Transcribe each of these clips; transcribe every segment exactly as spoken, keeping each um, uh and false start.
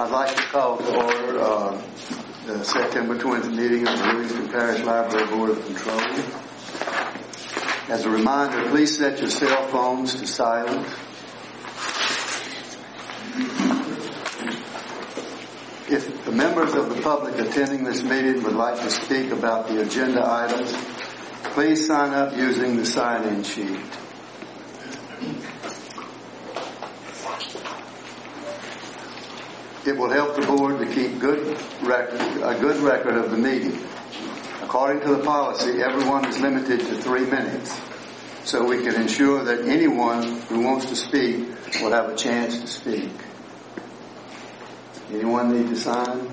I'd like to call to order uh, the September twentieth meeting of the Livingston Parish Library Board of Control. As a reminder, please set your cell phones to silent. If the members of the public attending this meeting would like to speak about the agenda items, please sign up using the sign-in sheet. It will help the board to keep good record, a good record of the meeting. According to the policy, everyone is limited to three minutes, so we can ensure that anyone who wants to speak will have a chance to speak. Anyone need to sign?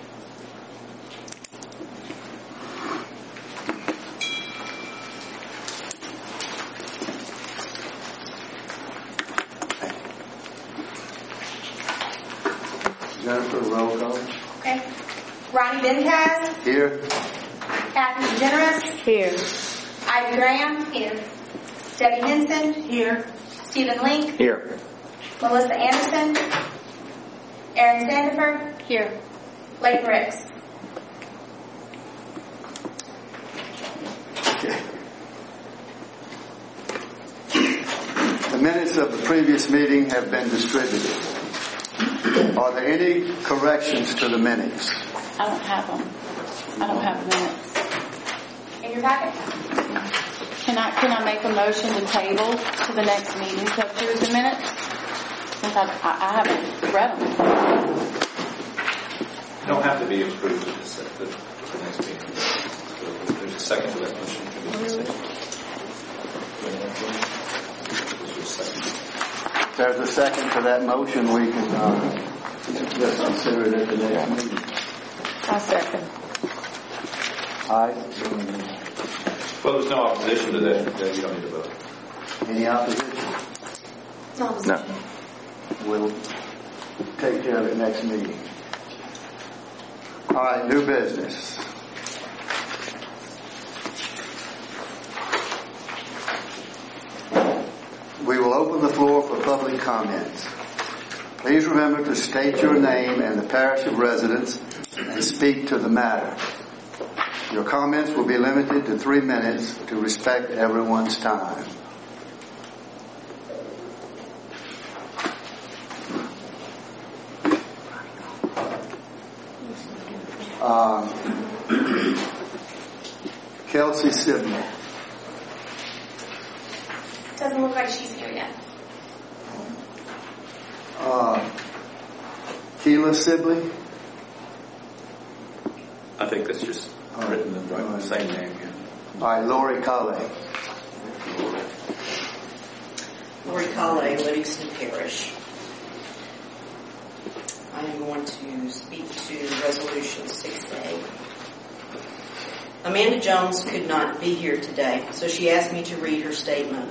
Jennifer, roll call. Okay. Ronnie Bentaz. Here. Kathy Generous. Here. Ivy Graham. Here. Debbie Henson. Here. Stephen Link. Here. Melissa Anderson. Aaron Sandiford. Here. Blake Ricks. Okay. The minutes of the previous meeting have been distributed. Are there any corrections to the minutes? I don't have them. I don't have the minutes. In your packet? Can I can I make a motion to table to the next meeting to approve the minutes? Since I, I, I haven't read them. You don't have to be approved at the, the, the next meeting. So if there's a second to that motion. Can be second. If there's a second to that motion, we can uh, just consider it at the next meeting. I second. Aye. Well, there's no opposition to that. Then you don't need to vote. Any opposition? No. We'll take care of it next meeting. All right, new business. We will open the floor for public comments. Please remember to state your name and the parish of residence and speak to the matter. Your comments will be limited to three minutes to respect everyone's time. Uh, Kelsey Sibley. Doesn't look like she's here yet. Uh, Keela Sibley. I think that's just written in right, the same name here. All right, Lori Colley. Lori Colley, Livingston Parish. I am going to speak to Resolution six A. Amanda Jones could not be here today, so she asked me to read her statement.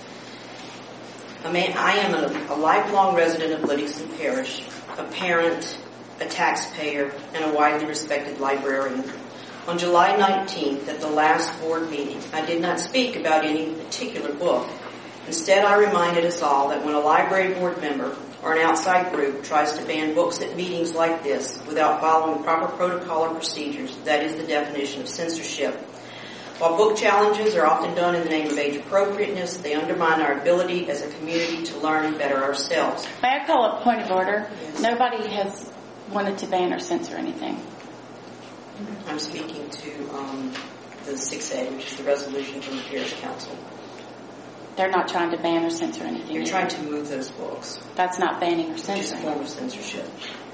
I am a, a lifelong resident of Livingston Parish, a parent, a taxpayer, and a widely respected librarian. On July nineteenth, at the last board meeting, I did not speak about any particular book. Instead, I reminded us all that when a library board member or an outside group tries to ban books at meetings like this without following proper protocol or procedures, that is the definition of censorship. While book challenges are often done in the name of age appropriateness, they undermine our ability as a community to learn and better ourselves. May I call a point of order? Yes. Nobody has wanted to ban or censor anything. I'm speaking to um, the six A, which is the resolution from the Parish Council. They're not trying to ban or censor anything. You're either. trying to move those books. That's not banning or Which is a censoring. form of censorship.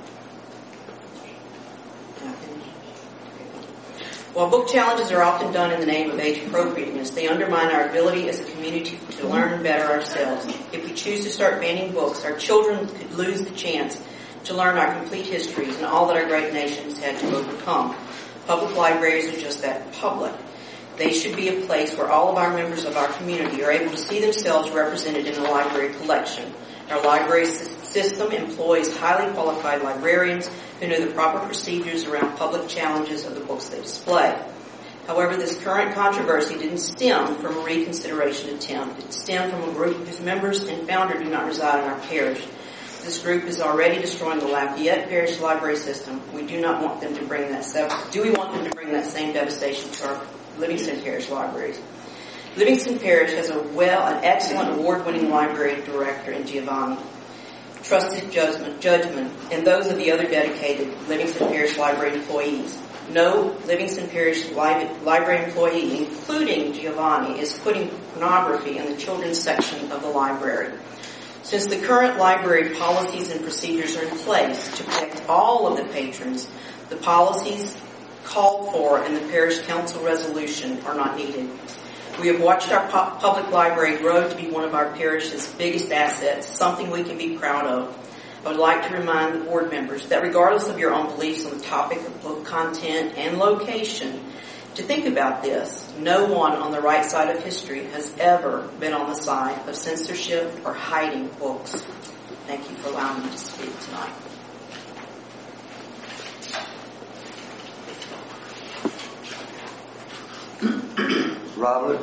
While book challenges are often done in the name of age appropriateness, they undermine our ability as a community to learn and better ourselves. If we choose to start banning books, our children could lose the chance to learn our complete histories and all that our great nation has had to overcome. Public libraries are just that, public. They should be a place where all of our members of our community are able to see themselves represented in a library collection. Our library system employs highly qualified librarians who know the proper procedures around public challenges of the books they display. However, this current controversy didn't stem from a reconsideration attempt. It stemmed from a group whose members and founder do not reside in our parish. This group is already destroying the Lafayette Parish Library system. We do not want them to bring that. Do we want them to bring that same devastation to our Livingston Parish libraries? Livingston Parish has a well, an excellent award-winning library director in Giovanni, trusted judgment, judgment, and those of the other dedicated Livingston Parish Library employees. No Livingston Parish li- Library employee, including Giovanni, is putting pornography in the children's section of the library. Since the current library policies and procedures are in place to protect all of the patrons, the policies called for in the Parish Council resolution are not needed. We have watched our pu- public library grow to be one of our parish's biggest assets, something we can be proud of. I would like to remind the board members that regardless of your own beliefs on the topic of book content and location, to think about this, no one on the right side of history has ever been on the side of censorship or hiding books. Thank you for allowing me to speak tonight. Robert?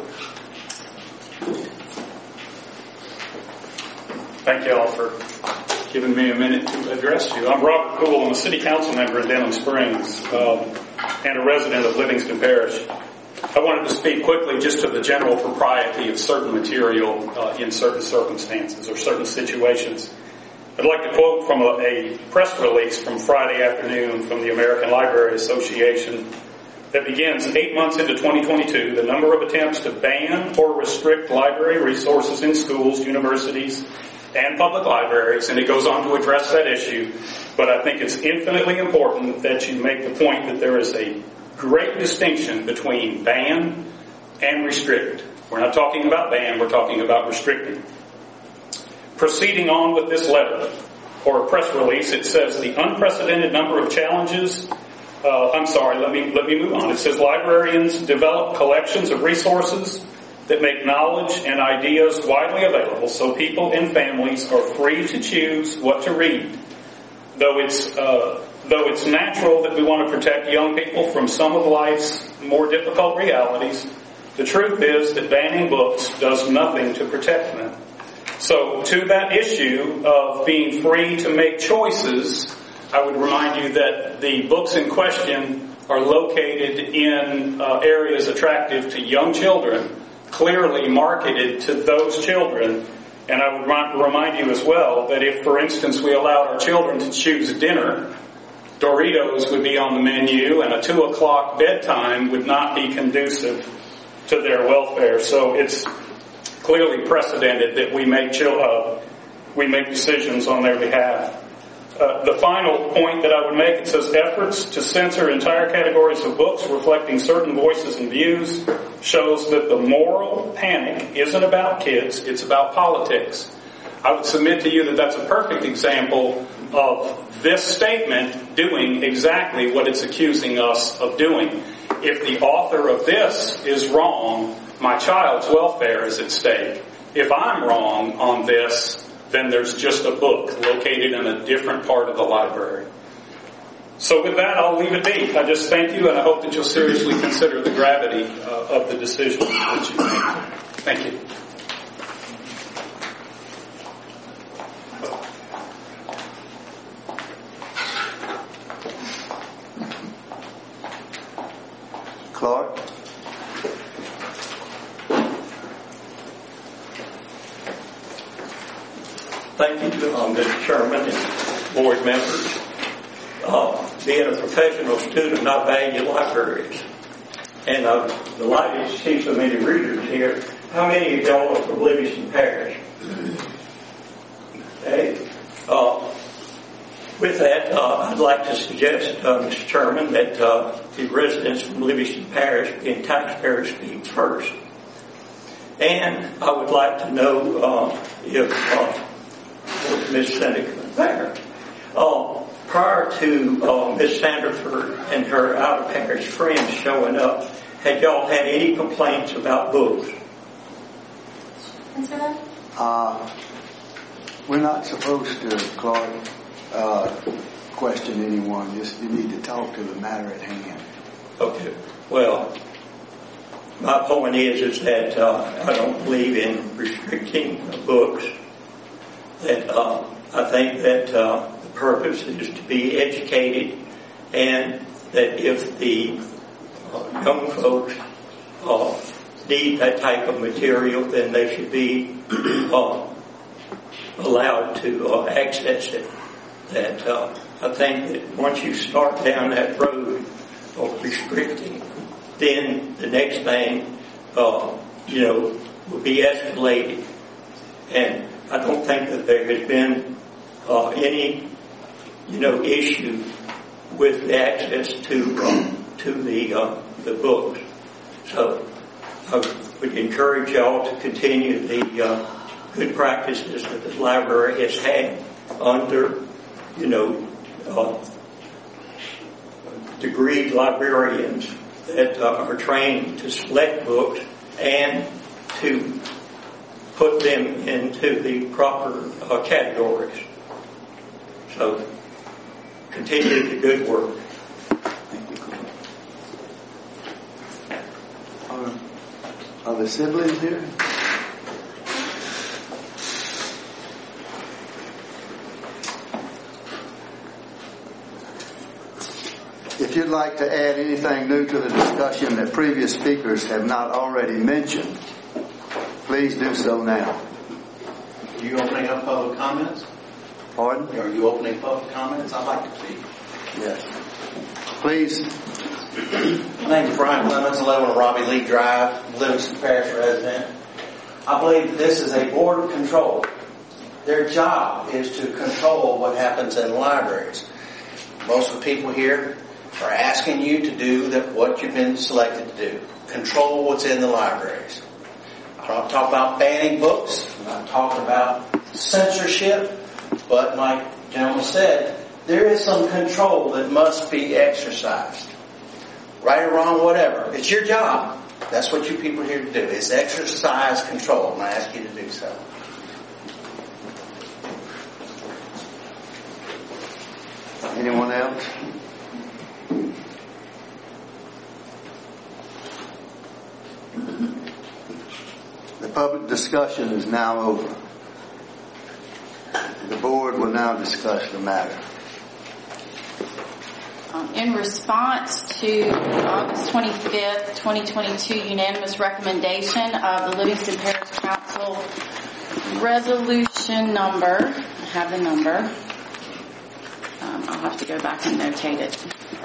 Thank you all for giving me a minute to address you. I'm Robert Poole. I'm a city council member in Denham Springs um, and a resident of Livingston Parish. I wanted to speak quickly just to the general propriety of certain material uh, in certain circumstances or certain situations. I'd like to quote from a, a press release from Friday afternoon from the American Library Association that begins eight months into twenty twenty-two, the number of attempts to ban or restrict library resources in schools, universities, and public libraries, and it goes on to address that issue. But I think it's infinitely important that you make the point that there is a great distinction between ban and restrict. We're not talking about ban, we're talking about restricting. Proceeding on with this letter, or a press release, it says the unprecedented number of challenges Uh, I'm sorry, let me let me move on. It says librarians develop collections of resources that make knowledge and ideas widely available so people and families are free to choose what to read. Though it's uh, though it's natural that we want to protect young people from some of life's more difficult realities, the truth is that banning books does nothing to protect them. So to that issue of being free to make choices, I would remind you that the books in question are located in uh, areas attractive to young children, clearly marketed to those children. And I would remind you as well that if, for instance, we allowed our children to choose dinner, Doritos would be on the menu and a two o'clock bedtime would not be conducive to their welfare. So it's clearly precedented that we make, uh, we make decisions on their behalf. Uh, the final point that I would make, it says efforts to censor entire categories of books reflecting certain voices and views shows that the moral panic isn't about kids, it's about politics. I would submit to you that that's a perfect example of this statement doing exactly what it's accusing us of doing. If the author of this is wrong, my child's welfare is at stake. If I'm wrong on this, then there's just a book located in a different part of the library. So with that, I'll leave it be. I just thank you, and I hope that you'll seriously consider the gravity uh, of the decision that you make. Thank you. Clark? Thank you, uh, Mister Chairman and board members. Uh, being a professional student, I value libraries. And I'm delighted to see so many readers here. How many of y'all are from Livingston Parish? Okay. Uh, with that, uh, I'd like to suggest, uh, Mister Chairman, that uh, the residents from Livingston Parish and taxpayers speak first. And I would like to know uh, if uh, Miz Seneca there. Uh, prior to uh, Miz Sanderford and her out-of-parish friends showing up, had y'all had any complaints about books? Mister Love? Uh, we're not supposed to, Clark, uh, question anyone. Just you need to talk to the matter at hand. Okay. Well, my point is, is that uh, I don't believe in restricting books. That uh, I think that uh, the purpose is to be educated, and that if the uh, young folks uh, need that type of material, then they should be uh, allowed to uh, access it. That uh, I think that once you start down that road of restricting, then the next thing, uh, you know, will be escalated. And I don't think that there has been uh, any, you know, issue with the access to uh, to the uh, the books. So I would encourage y'all to continue the uh, good practices that the library has had under, you know, uh, degreed librarians that uh, are trained to select books and to put them into the proper uh, categories. So continue the good work. Are, are the siblings here? If you'd like to add anything new to the discussion that previous speakers have not already mentioned, please do so now. Are you opening up public comments? Pardon? Are you opening public comments? I'd like to speak. Yes. Please. My name is Brian Clemens. I live on Robbie Lee Drive, Livingston Parish resident. I believe that this is a board of control. Their job is to control what happens in libraries. Most of the people here are asking you to do that what you've been selected to do. Control what's in the libraries. I'm not talking about banning books. I'm not talking about censorship. But like the gentleman said, there is some control that must be exercised. Right or wrong, whatever. It's your job. That's what you people are here to do, is exercise control. And I ask you to do so. Anyone else? The public discussion is now over. The board will now discuss the matter. Um, in response to August twenty-fifth, twenty twenty-two unanimous recommendation of the Livingston Parish Council resolution number, I have the number, um, I'll have to go back and notate it.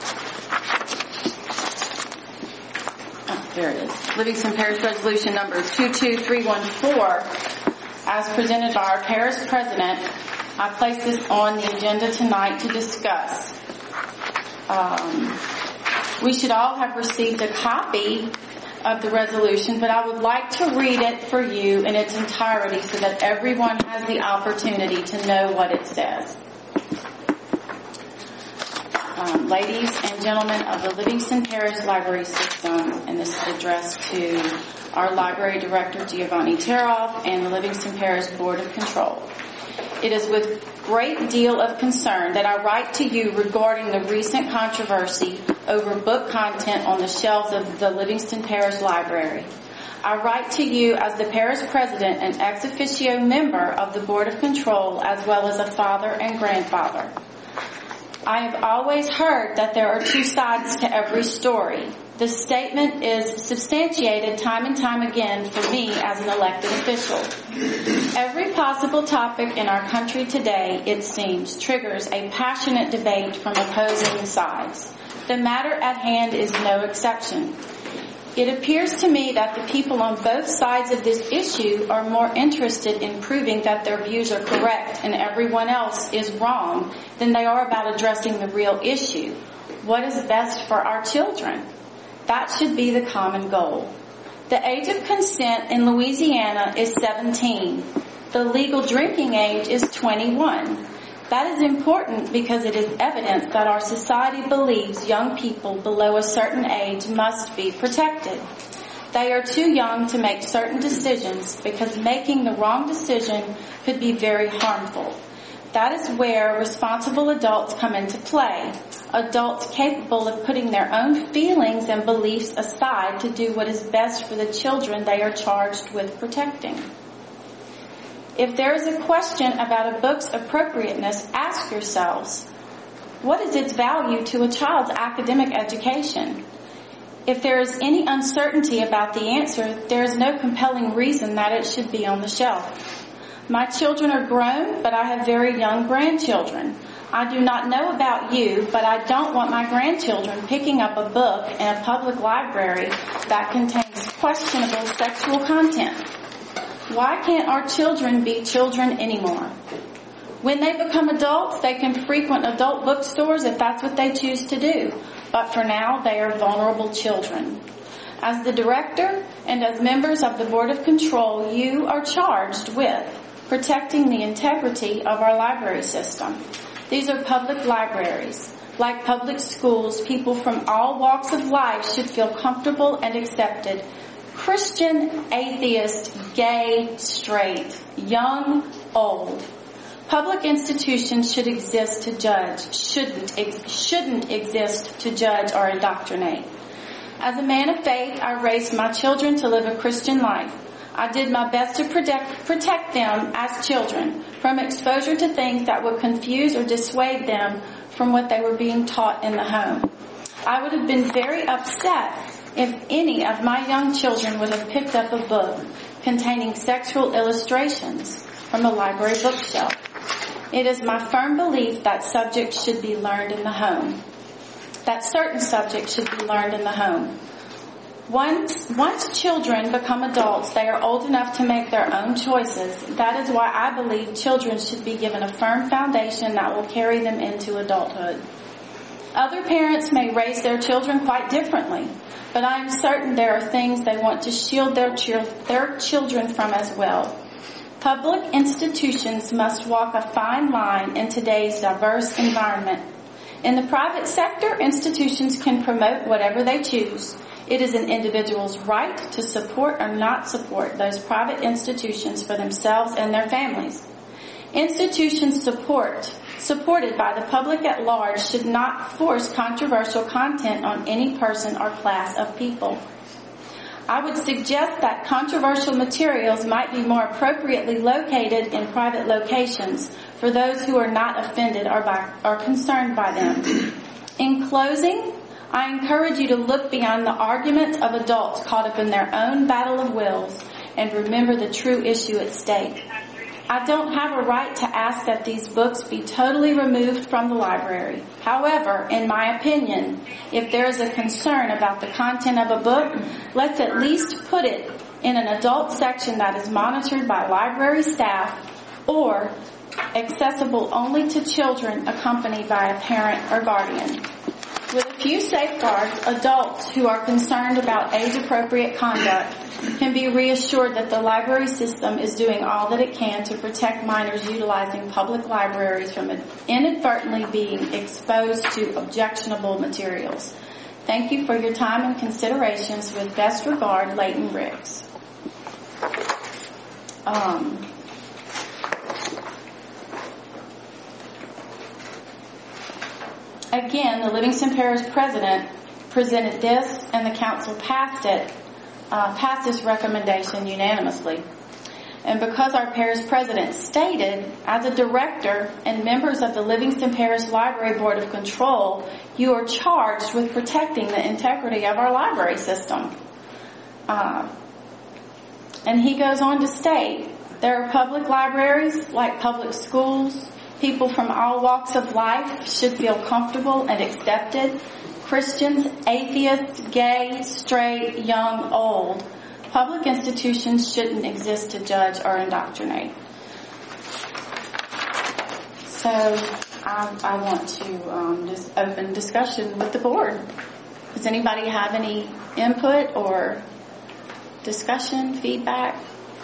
Oh, there it is. Livingston Parish resolution number two two three one four, as presented by our parish president. I place this on the agenda tonight to discuss. Um, we should all have received a copy of the resolution, but I would like to read it for you in its entirety so that everyone has the opportunity to know what it says. Um, ladies and gentlemen of the Livingston Parish Library System, and this is addressed to our library director Giovanni Teroff and the Livingston Parish Board of Control. It is with great deal of concern that I write to you regarding the recent controversy over book content on the shelves of the Livingston Parish Library. I write to you as the parish president and ex officio member of the Board of Control, as well as a father and grandfather. I have always heard that there are two sides to every story. This statement is substantiated time and time again for me as an elected official. Every possible topic in our country today, it seems, triggers a passionate debate from opposing sides. The matter at hand is no exception. It appears to me that the people on both sides of this issue are more interested in proving that their views are correct and everyone else is wrong than they are about addressing the real issue. What is best for our children? That should be the common goal. The age of consent in Louisiana is seventeen. The legal drinking age is twenty-one. That is important because it is evidence that our society believes young people below a certain age must be protected. They are too young to make certain decisions because making the wrong decision could be very harmful. That is where responsible adults come into play. Adults capable of putting their own feelings and beliefs aside to do what is best for the children they are charged with protecting. If there is a question about a book's appropriateness, ask yourselves, what is its value to a child's academic education? If there is any uncertainty about the answer, there is no compelling reason that it should be on the shelf. My children are grown, but I have very young grandchildren. I do not know about you, but I don't want my grandchildren picking up a book in a public library that contains questionable sexual content. Why can't our children be children anymore? When they become adults, they can frequent adult bookstores if that's what they choose to do. But for now, they are vulnerable children. As the director and as members of the Board of Control, you are charged with protecting the integrity of our library system. These are public libraries. Like public schools, people from all walks of life should feel comfortable and accepted. Christian, atheist, gay, straight, young, old. Public institutions should exist to judge, shouldn't, ex- shouldn't exist to judge or indoctrinate. As a man of faith, I raised my children to live a Christian life. I did my best to protect, protect them as children from exposure to things that would confuse or dissuade them from what they were being taught in the home. I would have been very upset if any of my young children would have picked up a book containing sexual illustrations from a library bookshelf. It is my firm belief that subjects should be learned in the home. That certain subjects should be learned in the home. Once, once children become adults, they are old enough to make their own choices. That is why I believe children should be given a firm foundation that will carry them into adulthood. Other parents may raise their children quite differently, but I am certain there are things they want to shield their, ch- their children from as well. Public institutions must walk a fine line in today's diverse environment. In the private sector, institutions can promote whatever they choose. It is an individual's right to support or not support those private institutions for themselves and their families. Institutions support, supported by the public at large should not force controversial content on any person or class of people. I would suggest that controversial materials might be more appropriately located in private locations for those who are not offended or, by, or concerned by them. In closing, I encourage you to look beyond the arguments of adults caught up in their own battle of wills and remember the true issue at stake. I don't have a right to ask that these books be totally removed from the library. However, in my opinion, if there is a concern about the content of a book, let's at least put it in an adult section that is monitored by library staff or accessible only to children accompanied by a parent or guardian. With a few safeguards, adults who are concerned about age-appropriate conduct can be reassured that the library system is doing all that it can to protect minors utilizing public libraries from inadvertently being exposed to objectionable materials. Thank you for your time and considerations. With best regard, Leighton Riggs. Um... Again, the Livingston Parish President presented this, and the Council passed it, uh, passed this recommendation unanimously. And because our Parish President stated, as a Director and members of the Livingston Parish Library Board of Control, you are charged with protecting the integrity of our library system. Uh, and he goes on to state, there are public libraries like public schools. People from all walks of life should feel comfortable and accepted. Christians, atheists, gay, straight, young, old. Public institutions shouldn't exist to judge or indoctrinate. So I, I want to um, just open discussion with the board. Does anybody have any input or discussion, feedback?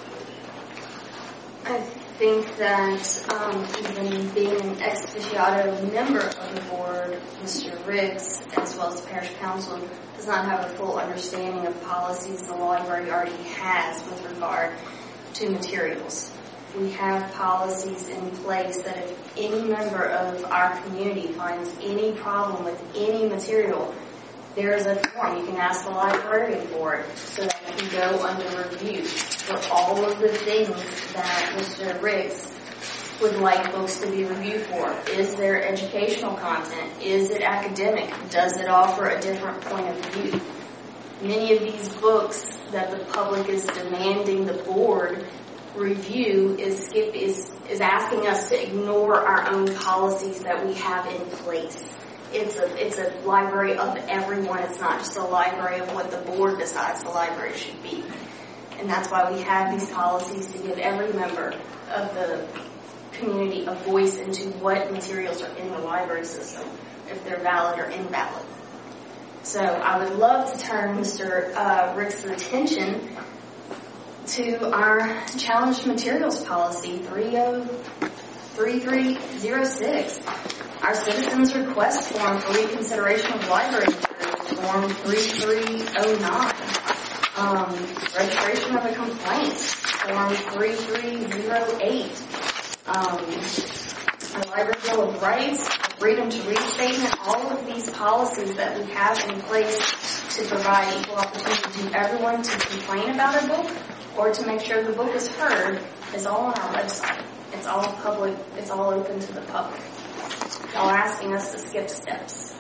I think that um, even being an ex officio member of the board, Mister Riggs, as well as the parish council, does not have a full understanding of policies the library already has with regard to materials. We have policies in place that if any member of our community finds any problem with any material, there is a form. You can ask the librarian for it so that it can go under review. for all of the things that Mister Riggs would like books to be reviewed for. Is there educational content? Is it academic? Does it offer a different point of view? Many of these books that the public is demanding the board review is skip is is asking us to ignore our own policies that we have in place. It's a it's a library of everyone. It's not just a library of what the board decides the library should be. And that's why we have these policies, to give every member of the community a voice into what materials are in the library system, if they're valid or invalid. So I would love to turn Mister Uh, Rick's attention to our challenged materials policy three oh three three oh six. Our citizens request form for reconsideration of library materials, form three three oh nine. Um, registration of a complaint, form three three oh eight. Um, our Library Bill of Rights, freedom to read statement, all of these policies that we have in place to provide equal opportunity to everyone to complain about a book or to make sure the book is heard is all on our website. It's all public, it's all open to the public. Y'all are asking us to skip steps.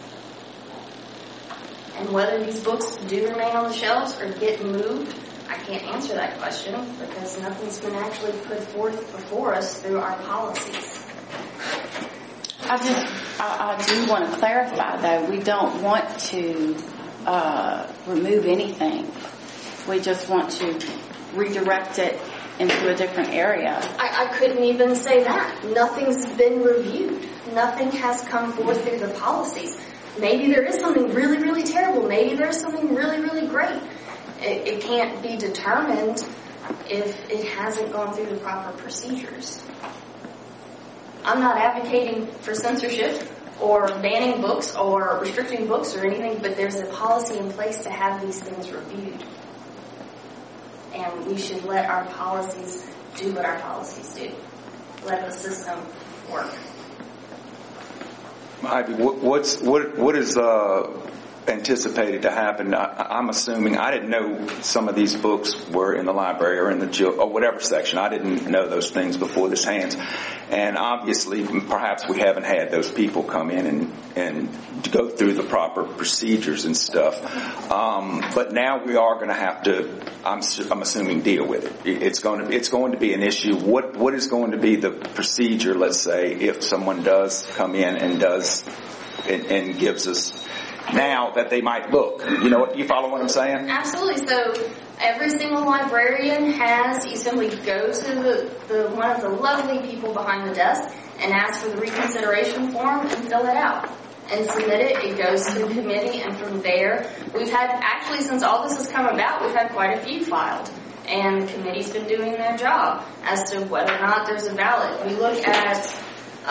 And whether these books do remain on the shelves or get moved, I can't answer that question because nothing's been actually put forth before us through our policies. I just, I, I do want to clarify though, we don't want to uh, remove anything. We just want to redirect it into a different area. I, I couldn't even say that. Nothing's been reviewed. Nothing has come forth through the policies. Maybe there is something really, really terrible. Maybe there's something really, really great. It, it can't be determined if it hasn't gone through the proper procedures. I'm not advocating for censorship or banning books or restricting books or anything, but there's a policy in place to have these things reviewed. And we should let our policies do what our policies do. Let the system work. Ivy, what, what's what what is uh, anticipated to happen? I, I'm assuming I didn't know some of these books were in the library or in the jail or whatever section. I didn't know those things before this hands, and obviously, perhaps we haven't had those people come in and and go through the proper procedures and stuff. Um, but now we are going to have to. I'm I'm assuming deal with it. It's going to it's going to be an issue. What what is going to be the procedure? Let's say if someone does come in and does and, and gives us now that they might look. You know what? You follow what I'm saying? Absolutely. So every single librarian has, you simply go to the, the one of the lovely people behind the desk and ask for the reconsideration form and fill it out and submit it. It goes to the committee, and from there, we've had, actually since all this has come about, we've had quite a few filed. And the committee's been doing their job as to whether or not there's a ballot. We look at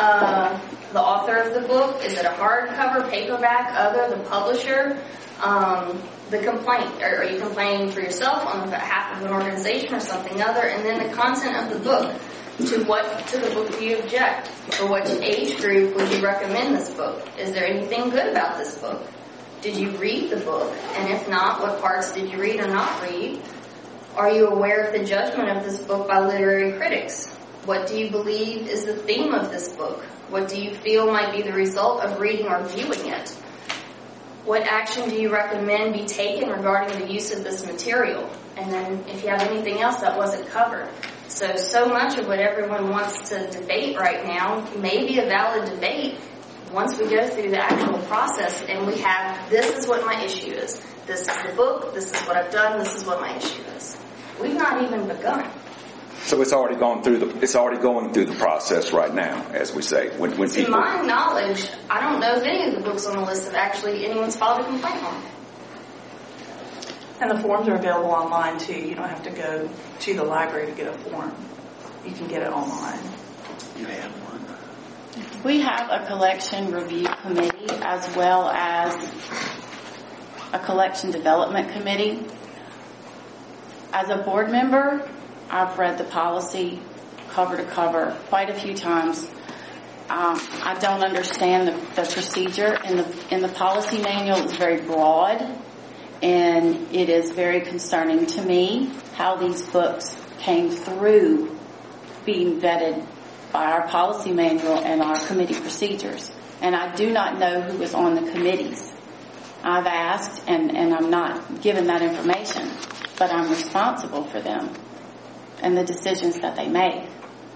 uh, the author of the book. Is it a hardcover, paperback, other, the publisher? Um, the complaint. Are, are you complaining for yourself on behalf of an organization or something other? And then the content of the book. To what to the book do you object? For which age group would you recommend this book? Is there anything good about this book? Did you read the book? And if not, what parts did you read or not read? Are you aware of the judgment of this book by literary critics? What do you believe is the theme of this book? What do you feel might be the result of reading or viewing it? What action do you recommend be taken regarding the use of this material? And then if you have anything else that wasn't covered. So, so much of what everyone wants to debate right now may be a valid debate once we go through the actual process and we have, this is what my issue is. This is the book, this is what I've done, this is what my issue is. We've not even begun. So it's already gone through the, it's already going through the process right now, as we say. When, when to people, my knowledge, I don't know if any of the books on the list have actually anyone's filed a complaint on. And the forms are available online too. You don't have to go to the library to get a form. You can get it online. You have one. We have a collection review committee as well as a collection development committee. As a board member, I've read the policy cover to cover quite a few times. Um, I don't understand the, the procedure in the in the policy manual. It's very broad, and it is very concerning to me how these books came through being vetted by our policy manual and our committee procedures. And I do not know who was on the committees. I've asked, and, and I'm not given that information, but I'm responsible for them and the decisions that they make.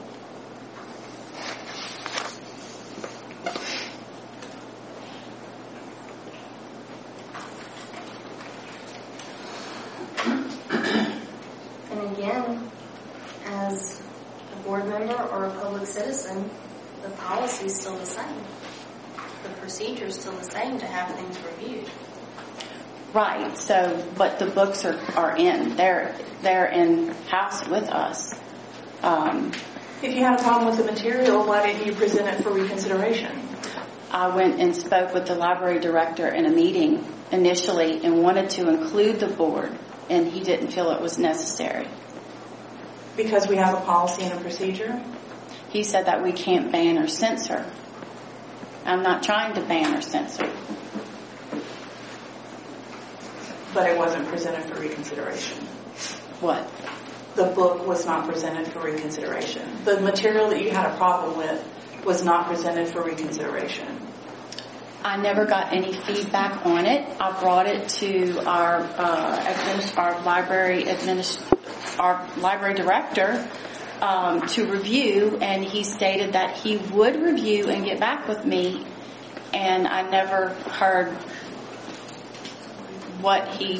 And again, as a board member or a public citizen, the policy is still the same. The procedure is still the same to have things reviewed. Right. So, but the books are, are in. They're they're in house with us. Um, If you had a problem with the material, why didn't you present it for reconsideration? I went and spoke with the library director in a meeting initially and wanted to include the board, and he didn't feel it was necessary. Because we have a policy and a procedure? He said that we can't ban or censor. I'm not trying to ban or censor. But it wasn't presented for reconsideration. What? The book was not presented for reconsideration. The material that you had a problem with was not presented for reconsideration. I never got any feedback on it. I brought it to our uh, administ- our library administ- our library director um, to review, and he stated that he would review and get back with me. And I never heard what he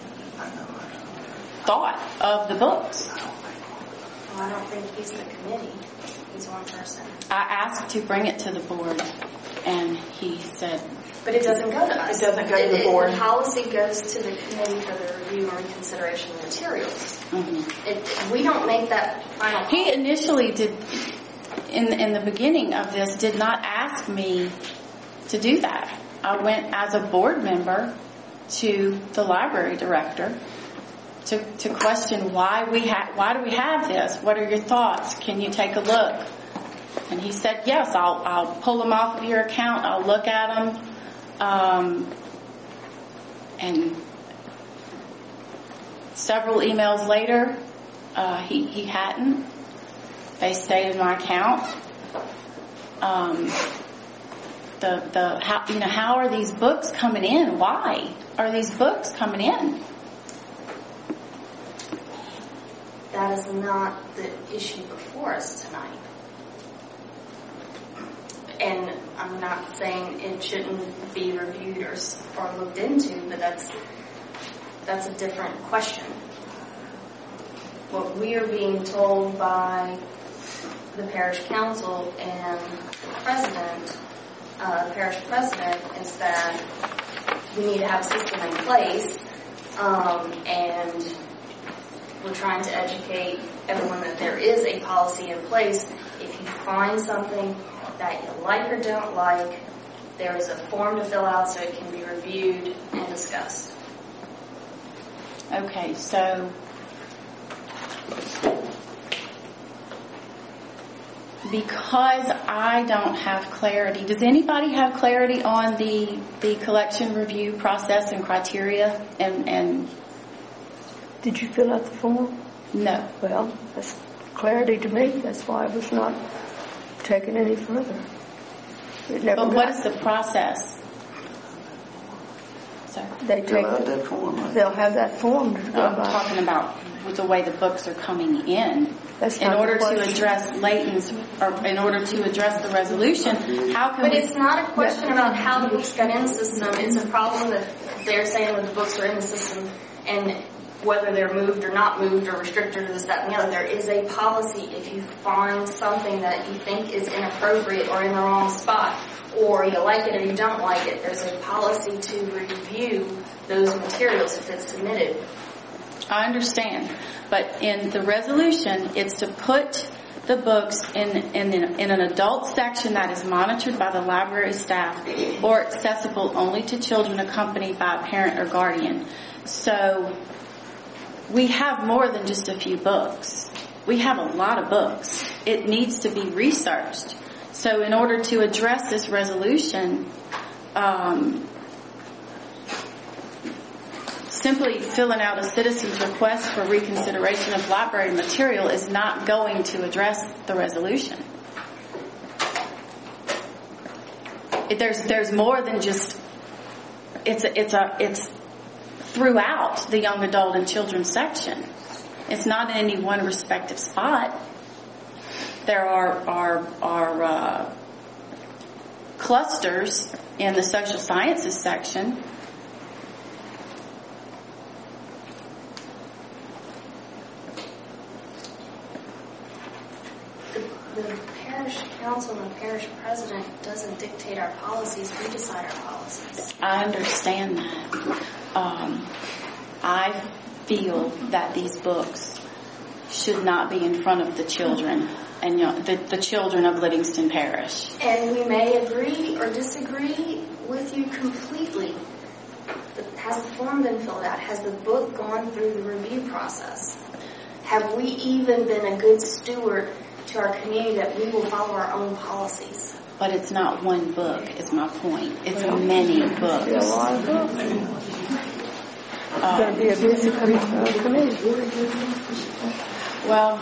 thought of the books. Well, I don't think he's the committee. He's one person. I asked to bring it to the board, and he said, But it doesn't go to us. It doesn't go to the It- board. The policy goes to the committee for the review and reconsideration of materials. mm-hmm. It, we don't make that final call. He initially did, in in the beginning of this, did not ask me to do that. I went as a board member to the library director to to question why we ha- why do we have this? What are your thoughts? Can you take a look? And he said, yes, I'll I'll pull them off of your account. I'll look at them. Um, and several emails later, uh, he he hadn't. They stayed in my account. Um, the the how you know how are these books coming in? Why are these books coming in? That is not the issue before us tonight. And I'm not saying it shouldn't be reviewed or, or looked into, but that's that's a different question. What we are being told by the parish council and the president, uh, the parish president, is that we need to have a system in place, um, and we're trying to educate everyone that there is a policy in place. If you find something that you like or don't like, there is a form to fill out so it can be reviewed and discussed. Okay, so because I don't have clarity, does anybody have clarity on the the collection review process and criteria? And and Did you fill out the form? no, Well, that's clarity to me. That's why it was not taken any further. It never but what got- is the process? So They take, Fill out that form. right? they'll have that form to go I'm by. talking about with the way the books are coming in. That's In not the order to question. address Layton's, or in order to address the resolution, how can But we? it's not a question about how the books got in the system. It's a problem that they're saying that the books are in the system and whether they're moved or not moved or restricted or this, that, and the other. There is a policy if you find something that you think is inappropriate or in the wrong spot, or you like it or you don't like it, there's a policy to review those materials if it's submitted. I understand, but in the resolution, it's to put the books in in, in an adult section that is monitored by the library staff or accessible only to children accompanied by a parent or guardian. So we have more than just a few books. We have a lot of books. It needs to be researched. So in order to address this resolution, um, simply filling out a citizen's request for reconsideration of library material is not going to address the resolution. It, there's there's more than just it's a, it's a it's throughout the young adult and children's section. It's not in any one respective spot. There are are are uh, clusters in the social sciences section. The, the parish council and the parish president doesn't dictate our policies. We decide our policies. I understand that. Um, I feel that these books should not be in front of the children and you know, the, the children of Livingston Parish. And we may agree or disagree with you completely. But has the form been filled out? Has the book gone through the review process? Have we even been a good steward to our community that we will follow our own policies? But it's not one book, is my point. It's many books. It's a lot of books. It's going to be a busy com- committee. Well,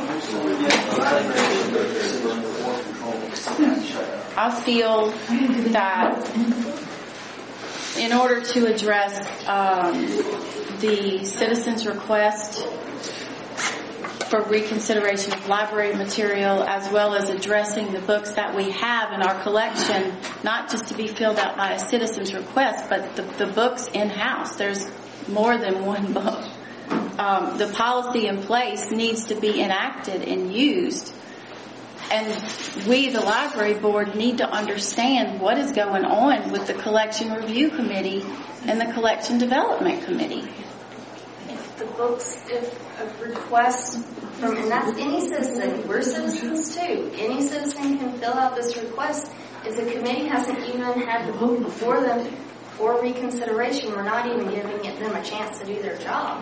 I feel that in order to address um, the citizens' request for reconsideration of library material, as well as addressing the books that we have in our collection, not just to be filled out by a citizen's request, but the, the books in-house. There's more than one book. Um, the policy in place needs to be enacted and used. And we, the library board, need to understand what is going on with the collection review committee and the collection development committee. If the books, if a request from, and that's any citizen, we're citizens too, any citizen can fill out this request. If the committee hasn't even had the book before them for reconsideration, we're not even giving them a chance to do their job.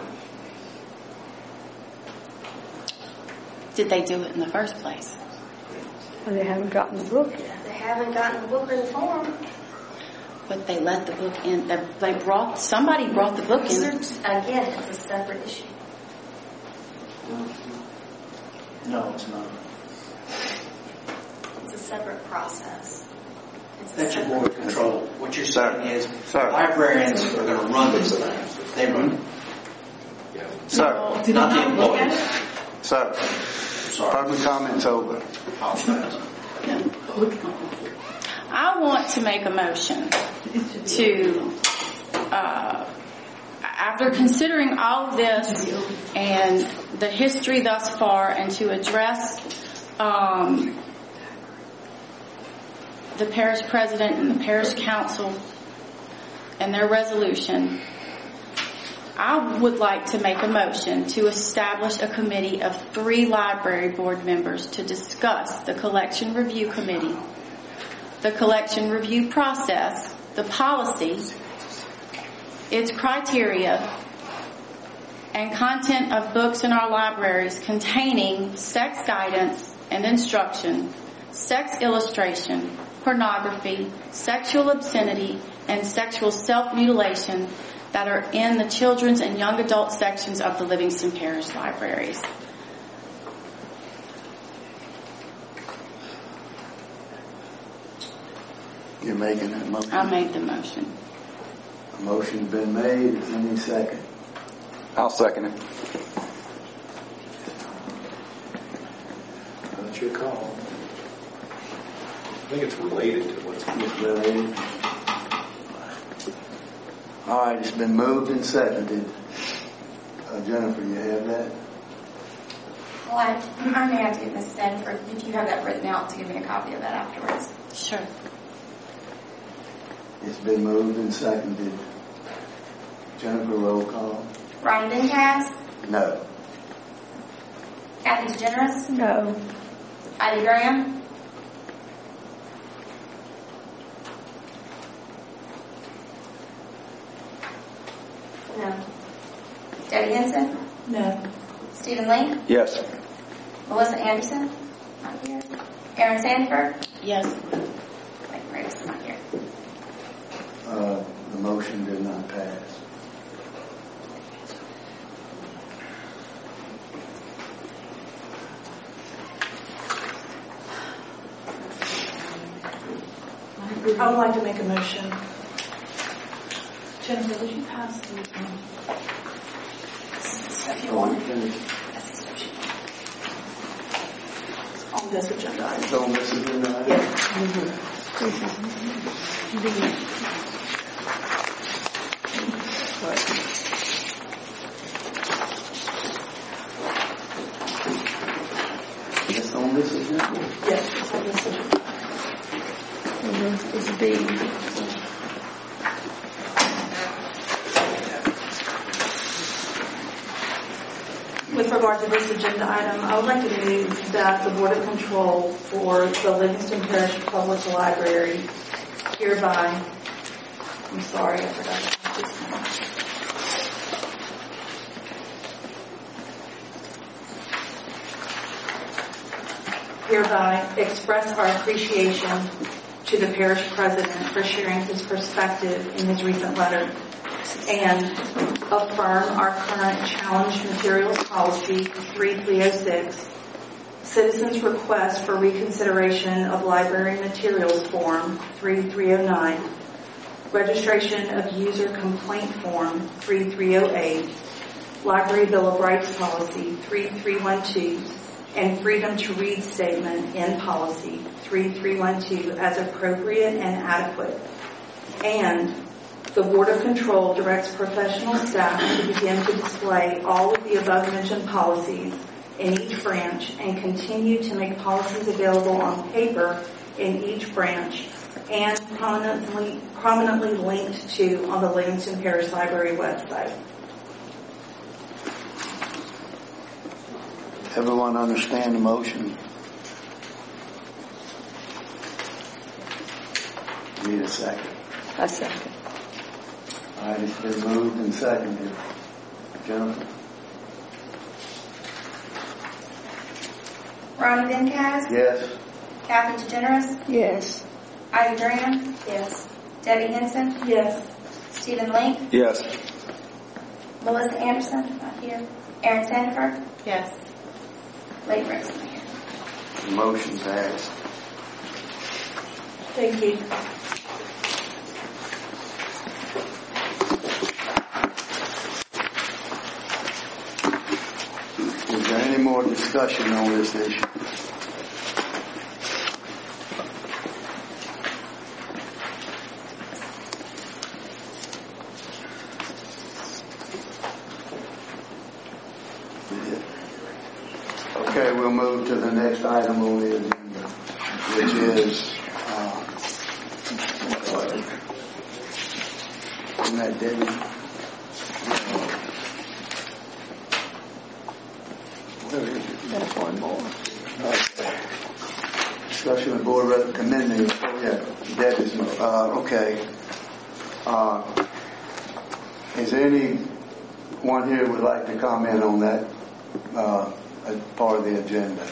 Did they do it in the first place? And they haven't gotten the book yet. They haven't gotten the book or the form. But they let the book in. They brought, somebody brought the book in. Again, it's a separate issue. No, it's not. It's a separate process. It's a That's your separate board control. What you're saying is Sir. librarians are going to run this thing. They run it. Sir, Not the employees. sir, public comment's over. I want to make a motion to, uh, after considering all of this and the history thus far, and to address um, the parish president and the parish council and their resolution, I would like to make a motion to establish a committee of three library board members to discuss the collection review committee, the collection review process, the policy, its criteria, and content of books in our libraries containing sex guidance and instruction, sex illustration, pornography, sexual obscenity, and sexual self-mutilation that are in the children's and young adult sections of the Livingston Parish libraries. You're making that motion? I made the motion. A motion's been made. Is any second? I'll second it. That's your call. I think it's related to what's It's related. All right, it's been moved and seconded. Uh, Jennifer, you have that? Well, I, I may have to get Miz Stanford, if you have that written out, to give me a copy of that afterwards. Sure. It's been moved and seconded. Jennifer, roll call. Ryan Bencast, No. Kathy DeGeneres, No. Ivy Graham, No. Debbie Henson, No. Stephen Lee, Yes. Melissa Anderson, not here, Aaron Sanford, Yes. wait, Grace, not here. Uh, the motion did not pass. I would like to make a motion. Jennifer, would you pass the um, stuff you want? On this agenda item. So on this agenda item? Yes. It's on this agenda? Yes, it's on this agenda. And this is B. With regard to this agenda item, I would like to move that the Board of Control for the Livingston Parish Public Library hereby, I'm sorry, I forgot to put this one. Hereby express our appreciation to the parish president for sharing his perspective in his recent letter, and affirm our current challenge materials policy three three oh six, citizens' request for reconsideration of library materials form three three oh nine, registration of user complaint form three three oh eight, library bill of rights policy three three one two, and freedom to read statement in policy three three one two as appropriate and adequate. And the Board of Control directs professional staff to begin to display all of the above-mentioned policies in each branch and continue to make policies available on paper in each branch and prominently, prominently linked to on the Livingston Parish Library website. Everyone understand the motion? Need a second. A second. All right, it's been moved and seconded. Jennifer? Ronnie Bencast? Yes. Kathy DeGeneres? Yes. Ivy Graham? Yes. Debbie Henson? Yes. Stephen Link? Yes. Melissa Anderson? Not here. Aaron Sandiford? Yes. Lake Ricks? Not here. The motion passed. Thank you. Is there any more discussion on this issue? Okay, we'll move to the next item on the agenda, which is, uh, isn't that Debbie? Where is it? That's one more. Okay. Discussion of board recommending, oh yeah, Debbie's, uh, okay. Uh, is there anyone here who would like to comment on that, uh, as part of the agenda?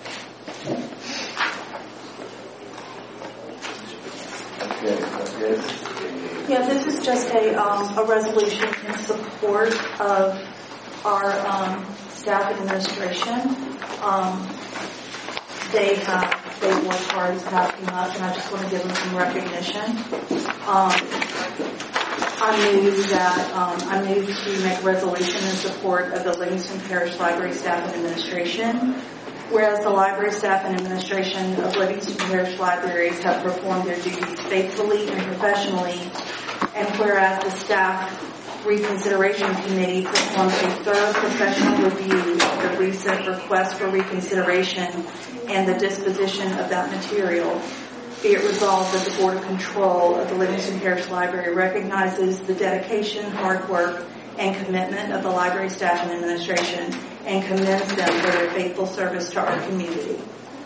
Okay, okay. Yeah, this is just a, um, a resolution in support of our um, staff administration. Um, they have, they worked hard, staff them up, and I just want to give them some recognition. Um, I move that, um, I move to make a resolution in support of the Livingston Parish Library Staff and Administration. Whereas the library staff and administration of Livingston Parish Libraries have performed their duties faithfully and professionally, and whereas the Staff Reconsideration Committee performed a thorough professional review of the recent request for reconsideration and the disposition of that material, be it resolved that the Board of Control of the Livingston Parish Library recognizes the dedication, hard work, and commitment of the library staff and administration, and commends them for their faithful service to our community.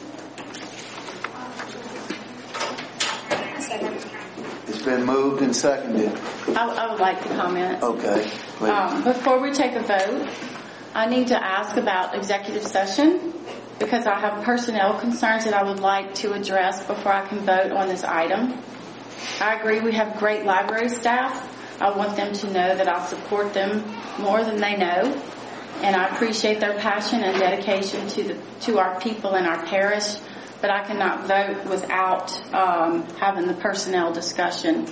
It's been moved and seconded. I, I would like to comment. Okay, please. Um, before we take a vote, I need to ask about executive session because I have personnel concerns that I would like to address before I can vote on this item. I agree we have great library staff. I want them to know that I support them more than they know, and I appreciate their passion and dedication to the to our people in our parish. but I cannot vote without um, having the personnel discussion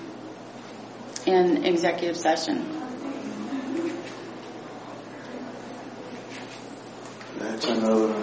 in executive session. That's another.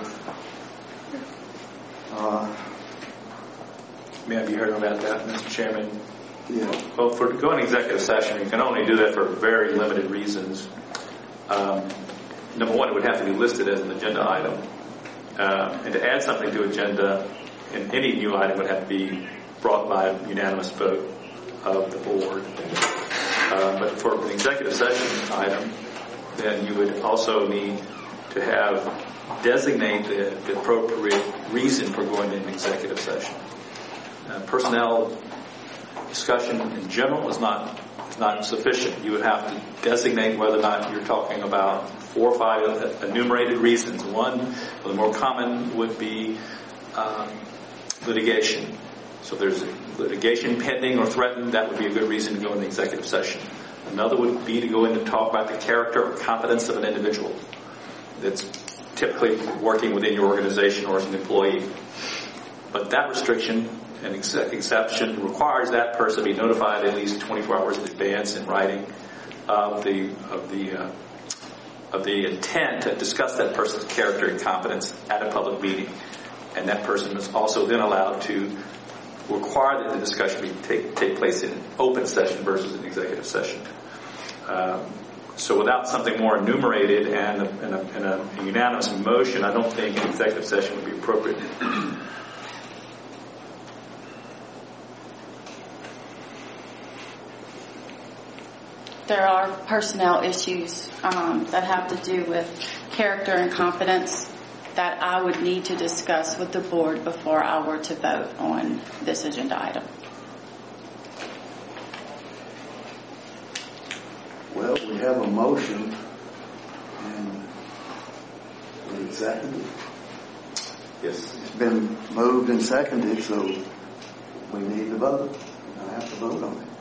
Uh, May I be heard about that, Mister Chairman? yeah. Well, for going executive session, you can only do that for very limited reasons. Um, number one, it would have to be listed as an agenda item. Uh, and to add something to agenda, in any new item would have to be brought by a unanimous vote of the board. Uh, but for an executive session item, then you would also need to have designate the, the appropriate reason for going into an executive session. Uh, personnel discussion in general is not is not sufficient. You would have to designate whether or not you're talking about four or five enumerated reasons. One, the more common would be um, litigation. So there's litigation pending or threatened. That would be a good reason to go into executive session. Another would be to go in and talk about the character or competence of an individual that's typically working within your organization or as an employee. But that restriction and ex- exception requires that person be notified at least twenty-four hours in advance in writing of the of the uh, of the intent to discuss that person's character and competence at a public meeting, and that person is also then allowed to require that the discussion be take take place in an open session versus an executive session. Um, so without something more enumerated and a, and, a, and a unanimous motion, I don't think an executive session would be appropriate. There are personnel issues um, that have to do with character and competence that I would need to discuss with the board before I were to vote on this agenda item. Well, we have a motion, and it's seconded. Yes. It's been moved and seconded, so we need to vote. I have to vote on it.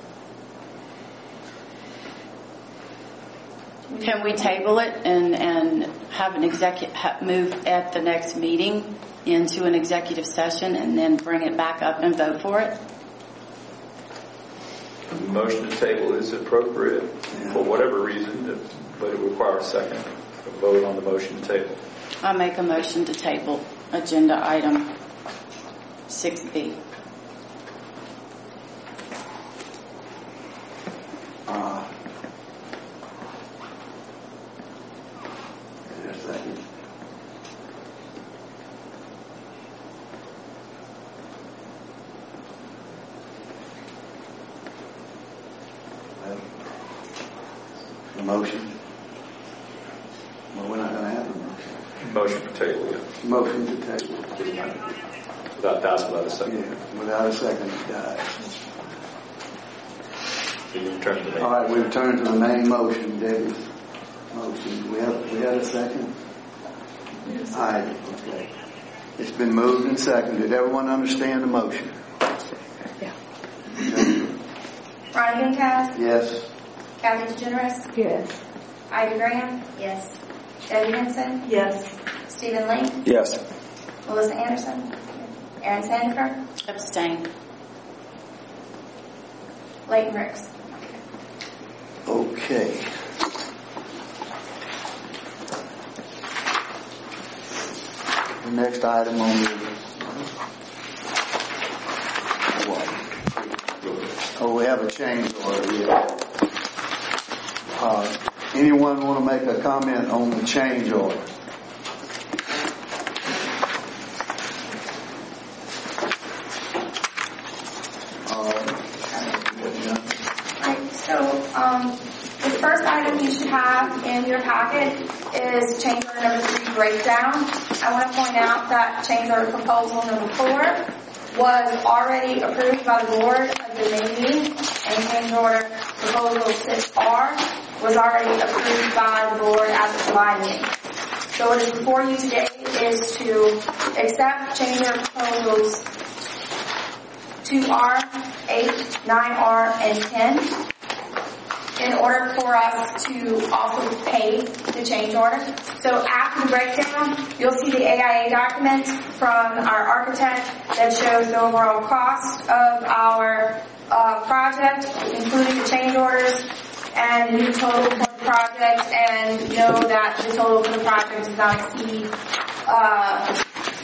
Can we table it and, and have an executive move at the next meeting into an executive session and then bring it back up and vote for it? The motion to table is appropriate yeah. for whatever reason, but it requires a second a vote on the motion to table. I make a motion to table agenda item six B. Uh, The motion? Well, we're not going to have a motion. Motion for table, yeah. Motion to table. Without doubt, without a second. Yeah, without a second, it dies. So you return to the main. All right, we return to the main motion, Debbie's motion. We have we had a second? Yes. All right, okay. It's been moved and seconded. Did everyone understand the motion? Yeah. Ronnie Gooncast? Yes. Kathy DeGeneres? Yes. Ivy Graham? Yes. Debbie Henson? Yes. Stephen Lee? Yes. Melissa Anderson? Aaron Sandifer? Abstain. Leighton Ricks? Okay. The next item on the what? Oh, we have a change order here. Uh, anyone want to make a comment on the change order? Right, so um, the first item you should have in your packet is change order number three breakdown. I want to point out that change order proposal number four was already approved by the board at the May meeting, and change order proposal six R was already approved by the board at the July meeting. So what is before you today is to accept change order proposals two R, eight, nine R, and ten in order for us to also pay the change order. So after the breakdown, down, you'll see the A I A document from our architect that shows the overall cost of our uh, project, including the change orders and the new total for the project, and know that the total for the project does not exceed uh,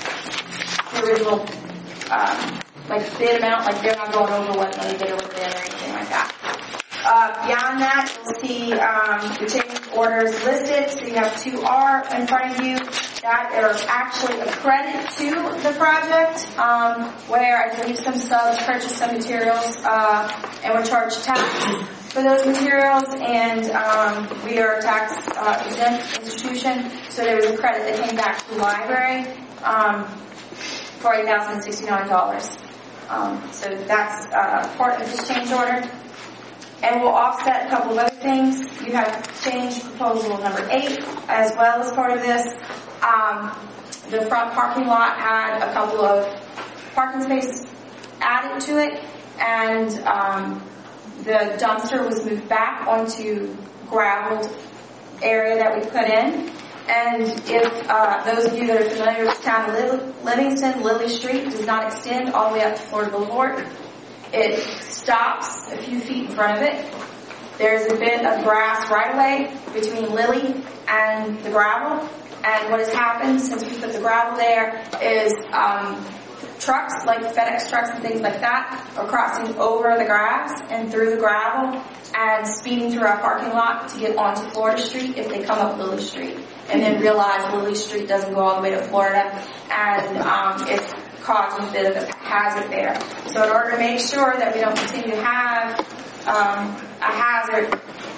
the original uh, like bid amount, like they're not going over what money bidder was in or anything like that. Uh, beyond that, you'll see um, the change orders listed. So you have two R in front of you that are actually a credit to the project, um, where I believe some subs purchased some materials uh, and were charged tax for those materials, and um, we are a tax uh, exempt institution, so there was a credit that came back to the library um, for eight thousand sixty-nine dollars. Um, so that's uh, part of this change order. And we'll offset a couple of other things. You have change proposal number eight as well as part of this. Um, the front parking lot had a couple of parking spaces added to it, and um, the dumpster was moved back onto graveled area that we put in. And if uh, those of you that are familiar with the town of Livingston, Lily Street does not extend all the way up to Florida Boulevard. It stops a few feet in front of it. There's a bit of grass right away between Lily and the gravel. And what has happened since we put the gravel there is um, trucks, like FedEx trucks and things like that, are crossing over the grass and through the gravel and speeding through our parking lot to get onto Florida Street if they come up Lily Street. And then realize Lily Street doesn't go all the way to Florida, and um, it's causing a bit of a hazard there. So in order to make sure that we don't continue to have um, a hazard,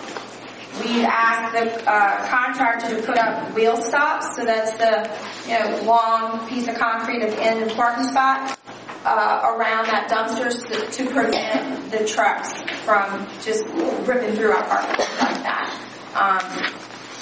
we've asked the uh, contractor to put up wheel stops. So that's the you know long piece of concrete at the end of the parking spot uh, around that dumpster to, to prevent the trucks from just ripping through our parking lot like that. Um,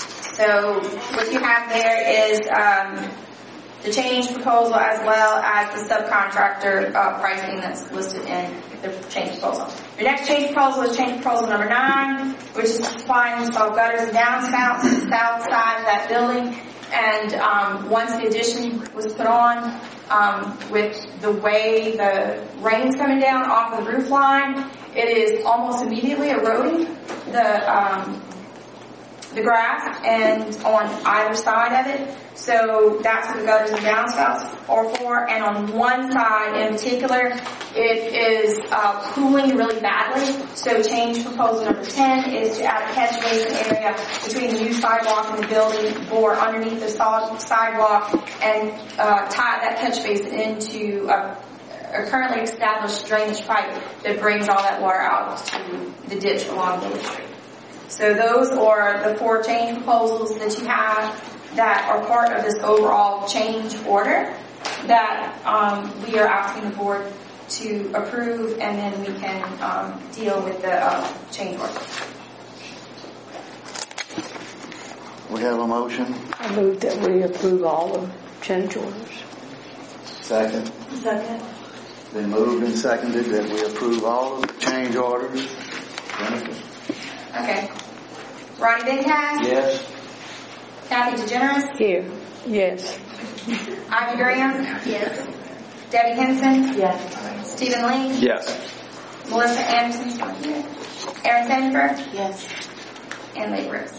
so what you have there is um, the change proposal as well as the subcontractor uh, pricing that's listed in the change proposal. Your next change proposal is change proposal number nine, which is supplying install gutters and downspouts to the south side of that building. And um, once the addition was put on, um, with the way the rain's coming down off the roof line, it is almost immediately eroding the um, the grass and on either side of it. So that's what the gutters and downspouts are for. And on one side in particular, it is uh, pooling really badly. So change proposal number ten is to add a catch basin area between the new sidewalk and the building, bore underneath the solid sidewalk, and uh, tie that catch basin into a, a currently established drainage pipe that brings all that water out to the ditch along Lily Street. So those are the four change proposals that you have that are part of this overall change order that um, we are asking the board to approve, and then we can um, deal with the uh, change order. We have a motion. I move that we approve all the change orders. Second. Second. Been moved and seconded that we approve all of the change orders. Jennifer? Okay. Ronnie Bigcass? Yes. Kathy DeGeneres? Here. Yes. Ivy Graham? Yes. Debbie Henson? Yes. Stephen Lee? Yes. Melissa Anderson? Aaron Sandberg? Yes. And Lee Brooks.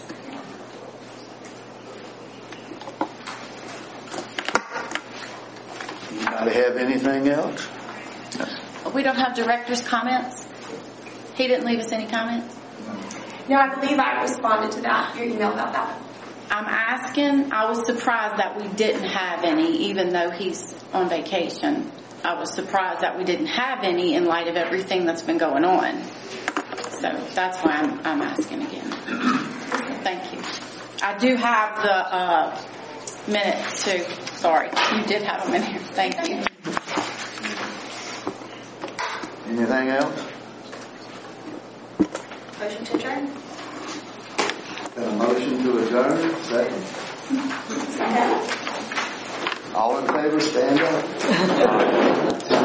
Anybody have anything else? We don't have director's comments? He didn't leave us any comments? No, I believe I responded to that, your email about that. I'm asking, I was surprised that we didn't have any, even though he's on vacation. I was surprised that we didn't have any in light of everything that's been going on. So that's why I'm, I'm asking again. Thank you. I do have the uh, minutes too. Sorry, you did have them in here. Thank you. Anything else? Motion to adjourn? Got a motion to adjourn? Second. All in favor, stand up.